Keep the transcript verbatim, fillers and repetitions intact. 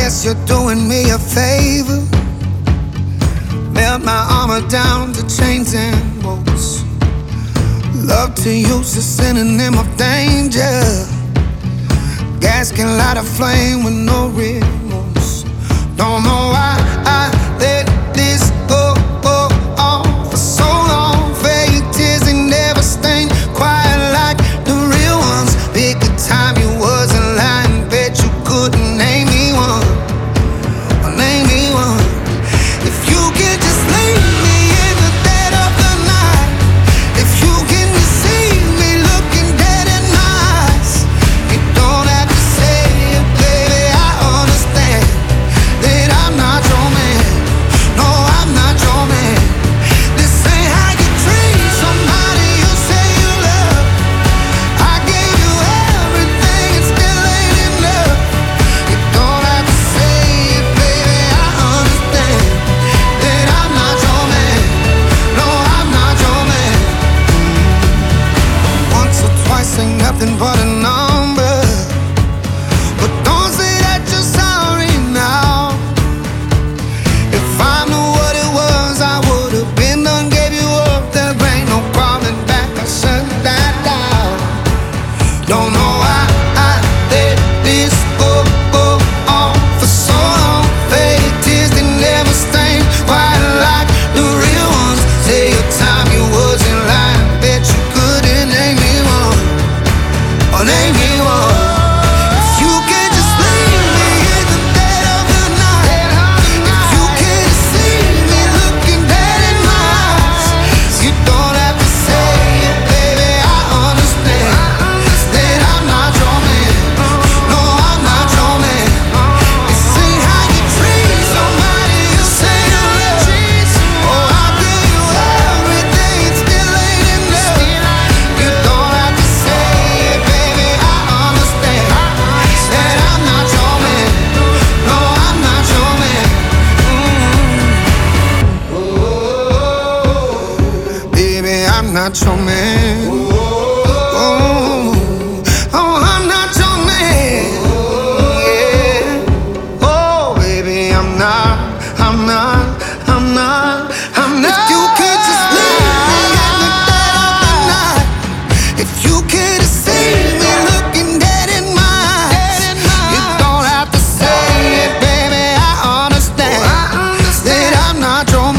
guess you're doing me a favor. Melt my armor down to chains and bolts. Love to use a synonym of danger. Gas can light a flame with no remorse. Don't know why I let this go, go on for so long. Fake tears, they never stain quite like the real ones. Pick a time you wasn't lying, bet you couldn't name me one. Or name me one. If you could just leave me in the dead of the night. If you can just see me looking dead in my eyes. You don't have to say it, baby, I understand that I'm not your man. No, I'm not your man. This ain't how you treat somebody you say you love. I gave you everything and still ain't enough. You don't have to say it, baby, I understand that I'm not your man. No, I'm not your man. Once or twice ain't nothing but a number. But don't say that you're sorry now. If I knew what it was, I would've been done, gave you up. There ain't no crawling back, I shut that down. Don't know why I let this go, go on for so long. Fake tears, they never stain quite like the real ones. Say your time you wasn't lying, bet you couldn't name me one. Or name me one. If you could just leave me in the dead of the night. If you could see me looking dead in my eyes. You don't have to say it, baby, I understand that I'm not your man. No, I'm not your man. This ain't how you treat somebody you say you love. Oh, I give you everything, it still ain't enough. You don't have to say it, baby, I understand that I'm not your man. No, I'm not your man. Mm. Baby, I'm not your man. Oh, oh, I'm not your man. Yeah. Oh, baby, I'm not, I'm not, I'm not, I'm not. If you could just leave me in the dead of the night. If you could have seen me looking dead in my eyes. You don't have to say it, baby, I understand that I'm not your man.